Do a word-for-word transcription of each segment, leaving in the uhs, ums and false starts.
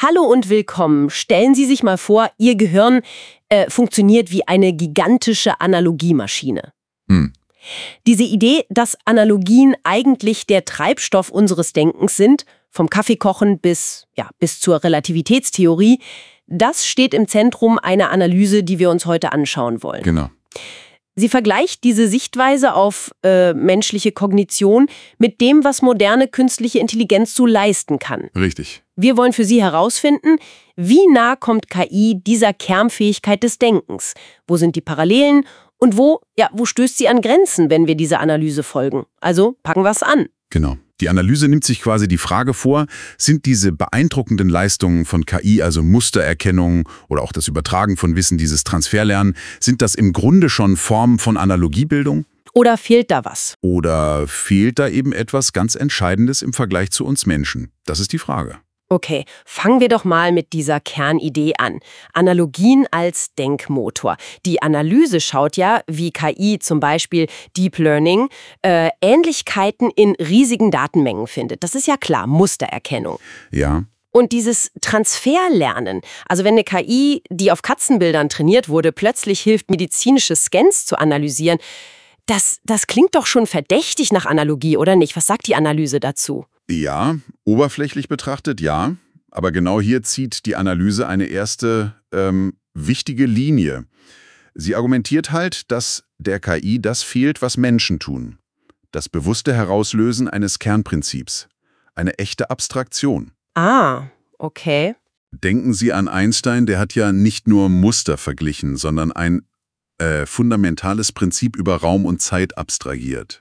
Hallo und willkommen. Stellen Sie sich mal vor, Ihr Gehirn äh, funktioniert wie eine gigantische Analogiemaschine. Hm. Diese Idee, dass Analogien eigentlich der Treibstoff unseres Denkens sind, vom Kaffeekochen bis, ja, bis zur Relativitätstheorie, das steht im Zentrum einer Analyse, die wir uns heute anschauen wollen. Genau. Sie vergleicht diese Sichtweise auf äh, menschliche Kognition mit dem, was moderne künstliche Intelligenz so leisten kann. Richtig. Wir wollen für Sie herausfinden, wie nah kommt K I dieser Kernfähigkeit des Denkens? Wo sind die Parallelen und wo, ja, wo stößt sie an Grenzen, wenn wir dieser Analyse folgen? Also packen wir es an. Genau. Die Analyse nimmt sich quasi die Frage vor, sind diese beeindruckenden Leistungen von K I, also Mustererkennung oder auch das Übertragen von Wissen, dieses Transferlernen, sind das im Grunde schon Formen von Analogiebildung? Oder fehlt da was? Oder fehlt da eben etwas ganz Entscheidendes im Vergleich zu uns Menschen? Das ist die Frage. Okay, fangen wir doch mal mit dieser Kernidee an. Analogien als Denkmotor. Die Analyse schaut ja, wie K I zum Beispiel Deep Learning äh, Ähnlichkeiten in riesigen Datenmengen findet. Das ist ja klar, Mustererkennung. Ja. Und dieses Transferlernen, also wenn eine K I, die auf Katzenbildern trainiert wurde, plötzlich hilft, medizinische Scans zu analysieren, das, das klingt doch schon verdächtig nach Analogie, oder nicht? Was sagt die Analyse dazu? Ja, oberflächlich betrachtet ja, aber genau hier zieht die Analyse eine erste ähm, wichtige Linie. Sie argumentiert halt, dass der K I das fehlt, was Menschen tun. Das bewusste Herauslösen eines Kernprinzips. Eine echte Abstraktion. Ah, okay. Denken Sie an Einstein, der hat ja nicht nur Muster verglichen, sondern ein äh, fundamentales Prinzip über Raum und Zeit abstrahiert.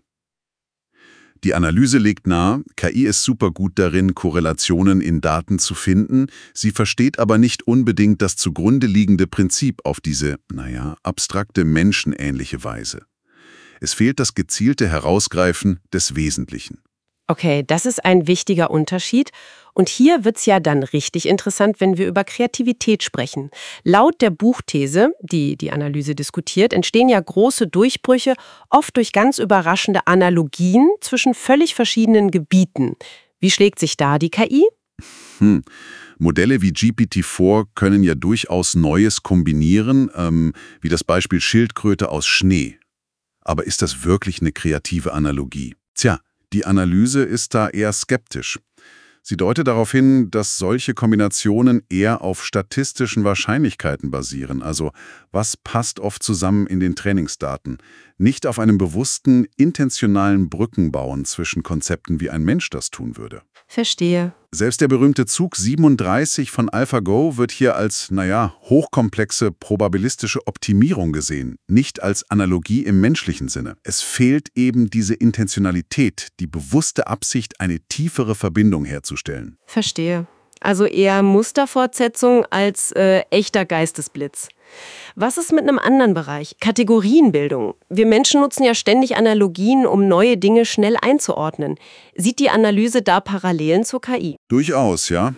Die Analyse legt nahe, K I ist super gut darin, Korrelationen in Daten zu finden, sie versteht aber nicht unbedingt das zugrunde liegende Prinzip auf diese, naja, abstrakte, menschenähnliche Weise. Es fehlt das gezielte Herausgreifen des Wesentlichen. Okay, das ist ein wichtiger Unterschied. Und hier wird's ja dann richtig interessant, wenn wir über Kreativität sprechen. Laut der Buchthese, die die Analyse diskutiert, entstehen ja große Durchbrüche, oft durch ganz überraschende Analogien zwischen völlig verschiedenen Gebieten. Wie schlägt sich da die K I? Hm. Modelle wie G P T vier können ja durchaus Neues kombinieren, ähm, wie das Beispiel Schildkröte aus Schnee. Aber ist das wirklich eine kreative Analogie? Tja, die Analyse ist da eher skeptisch. Sie deutet darauf hin, dass solche Kombinationen eher auf statistischen Wahrscheinlichkeiten basieren, also was passt oft zusammen in den Trainingsdaten, nicht auf einem bewussten, intentionalen Brückenbauen zwischen Konzepten, wie ein Mensch das tun würde. Verstehe. Selbst der berühmte Zug siebenunddreißig von AlphaGo wird hier als, naja, hochkomplexe probabilistische Optimierung gesehen, nicht als Analogie im menschlichen Sinne. Es fehlt eben diese Intentionalität, die bewusste Absicht, eine tiefere Verbindung herzustellen. Verstehe. Also eher Musterfortsetzung als äh, echter Geistesblitz. Was ist mit einem anderen Bereich? Kategorienbildung. Wir Menschen nutzen ja ständig Analogien, um neue Dinge schnell einzuordnen. Sieht die Analyse da Parallelen zur K I? Durchaus, ja.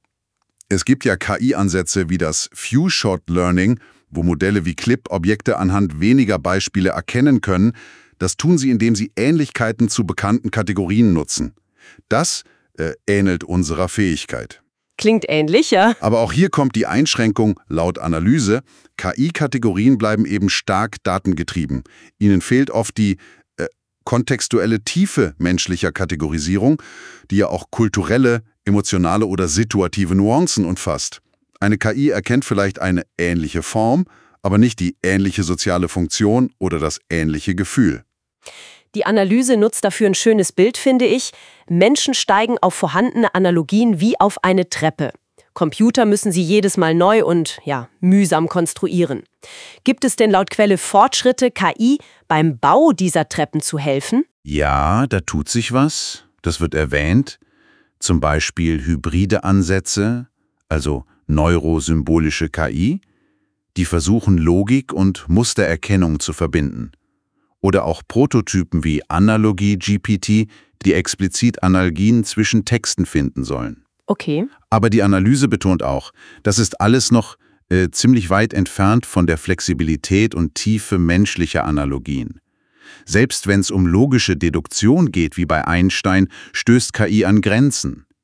Es gibt ja K I-Ansätze wie das Few-Shot Learning, wo Modelle wie Clip Objekte anhand weniger Beispiele erkennen können. Das tun sie, indem sie Ähnlichkeiten zu bekannten Kategorien nutzen. Das äh, ähnelt unserer Fähigkeit. Klingt ähnlich, ja? Aber auch hier kommt die Einschränkung laut Analyse. K I-Kategorien bleiben eben stark datengetrieben. Ihnen fehlt oft die äh, kontextuelle Tiefe menschlicher Kategorisierung, die ja auch kulturelle, emotionale oder situative Nuancen umfasst. Eine K I erkennt vielleicht eine ähnliche Form, aber nicht die ähnliche soziale Funktion oder das ähnliche Gefühl. Die Analyse nutzt dafür ein schönes Bild, finde ich. Menschen steigen auf vorhandene Analogien wie auf eine Treppe. Computer müssen sie jedes Mal neu und, ja, mühsam konstruieren. Gibt es denn laut Quelle Fortschritte, K I beim Bau dieser Treppen zu helfen? Ja, da tut sich was. Das wird erwähnt. Zum Beispiel hybride Ansätze, also neurosymbolische K I, die versuchen, Logik und Mustererkennung zu verbinden. Oder auch Prototypen wie Analogie-G P T, die explizit Analogien zwischen Texten finden sollen. Okay. Aber die Analyse betont auch, das ist alles noch äh, ziemlich weit entfernt von der Flexibilität und Tiefe menschlicher Analogien. Selbst wenn es um logische Deduktion geht, wie bei Einstein, stößt K I an Grenzen.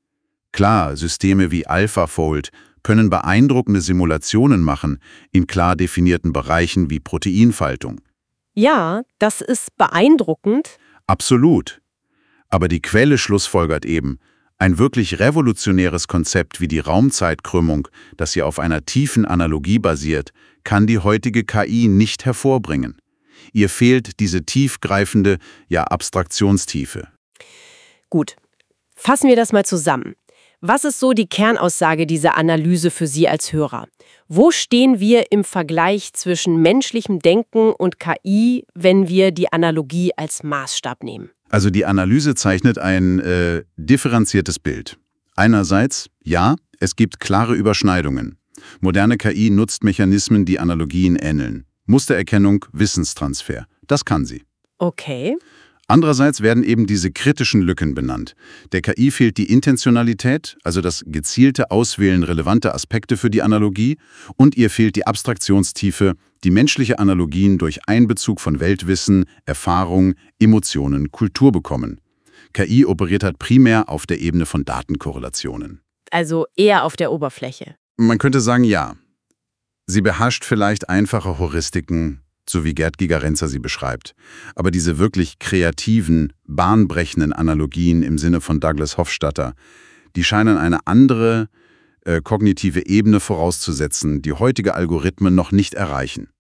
Klar, Systeme wie AlphaFold können beeindruckende Simulationen machen in klar definierten Bereichen wie Proteinfaltung. Ja, das ist beeindruckend. Absolut. Aber die Quelle schlussfolgert eben, ein wirklich revolutionäres Konzept wie die Raumzeitkrümmung, das ja auf einer tiefen Analogie basiert, kann die heutige K I nicht hervorbringen. Ihr fehlt diese tiefgreifende, ja Abstraktionstiefe. Gut, fassen wir das mal zusammen. Was ist so die Kernaussage dieser Analyse für Sie als Hörer? Wo stehen wir im Vergleich zwischen menschlichem Denken und K I, wenn wir die Analogie als Maßstab nehmen? Also die Analyse zeichnet ein äh, differenziertes Bild. Einerseits, ja, es gibt klare Überschneidungen. Moderne K I nutzt Mechanismen, die Analogien ähneln. Mustererkennung, Wissenstransfer. Das kann sie. Okay. Andererseits werden eben diese kritischen Lücken benannt. Der K I fehlt die Intentionalität, also das gezielte Auswählen relevanter Aspekte für die Analogie, und ihr fehlt die Abstraktionstiefe, die menschliche Analogien durch Einbezug von Weltwissen, Erfahrung, Emotionen, Kultur bekommen. K I operiert halt primär auf der Ebene von Datenkorrelationen. Also eher auf der Oberfläche. Man könnte sagen, ja. Sie beherrscht vielleicht einfache Heuristiken, so wie Gerd Gigerenzer sie beschreibt. Aber diese wirklich kreativen, bahnbrechenden Analogien im Sinne von Douglas Hofstadter, die scheinen eine andere äh, kognitive Ebene vorauszusetzen, die heutige Algorithmen noch nicht erreichen.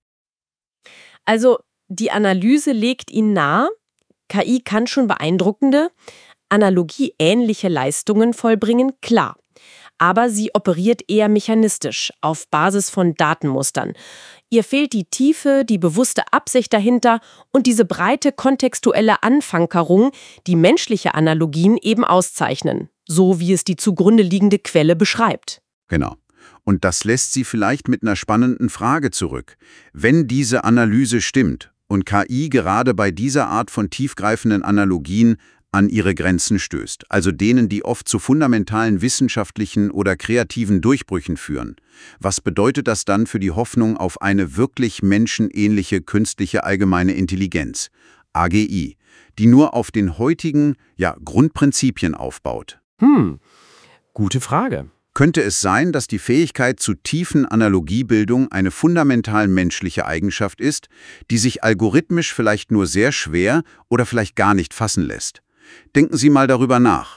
Also die Analyse legt Ihnen nahe, K I kann schon beeindruckende, analogieähnliche Leistungen vollbringen, klar. Aber sie operiert eher mechanistisch, auf Basis von Datenmustern. Ihr fehlt die Tiefe, die bewusste Absicht dahinter und diese breite kontextuelle Anfankerung, die menschliche Analogien eben auszeichnen, so wie es die zugrunde liegende Quelle beschreibt. Genau. Und das lässt sie vielleicht mit einer spannenden Frage zurück. Wenn diese Analyse stimmt und K I gerade bei dieser Art von tiefgreifenden Analogien an ihre Grenzen stößt, also denen, die oft zu fundamentalen wissenschaftlichen oder kreativen Durchbrüchen führen. Was bedeutet das dann für die Hoffnung auf eine wirklich menschenähnliche künstliche allgemeine Intelligenz, A G I, die nur auf den heutigen, ja, Grundprinzipien aufbaut? Hm, gute Frage. Könnte es sein, dass die Fähigkeit zu tiefen Analogiebildung eine fundamental menschliche Eigenschaft ist, die sich algorithmisch vielleicht nur sehr schwer oder vielleicht gar nicht fassen lässt? Denken Sie mal darüber nach.